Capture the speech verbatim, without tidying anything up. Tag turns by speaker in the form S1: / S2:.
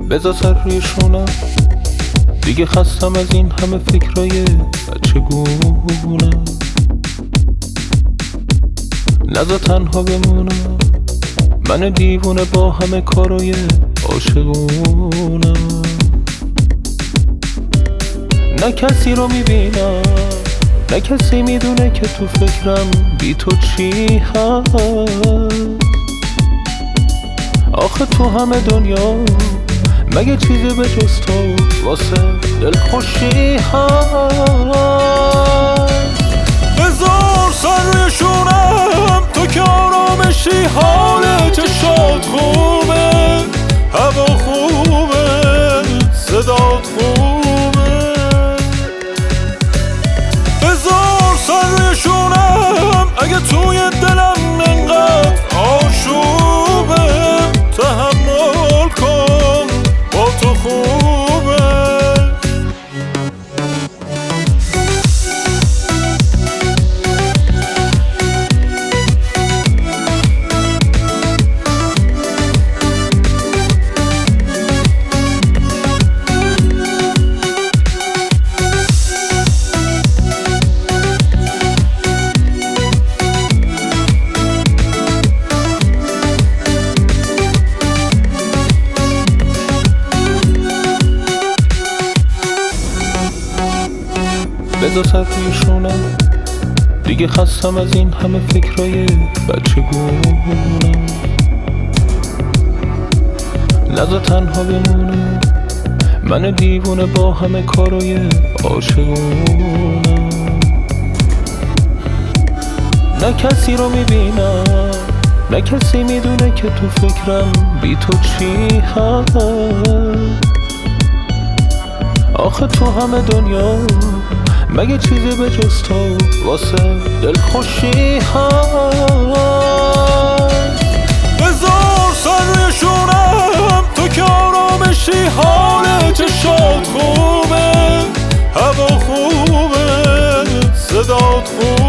S1: بذار سر روی شونم، دیگه خستم از این همه فکرای بچگونه. نذار تنها بمونم، من دیوونه با همه کارای عاشقونه. نه کسی رو میبینم، نه کسی میدونه که تو فکرم بی تو چی هست. آخه تو همه دنیا مگه چیزی به جز تو واسه دلخوشی هست؟
S2: بذار سر روی شونم، تو که آرامشی، حال چشات خوبه، هوا خوبه، صدات خوبه. بذار سر روی شونم، اگه توی دلم انقدر آشوبه، تحمل کن با تو خوبه.
S1: بذار سر روی شونم، دیگه خستم از این همه فکرای بچگونم. نذار تنها بمونم، من دیوونه با همه کارای عاشقونم. نه کسی رو میبینم، نه کسی میدونه که تو فکرم بی تو چی هست. آخه تو همه دنیا مگه چیزی به جز تو واسه دلخوشی هست؟
S2: بذار سر روی شونم، تو که آرامشی، حال چشات خوبه، هوا خوبه، صدات خوبه.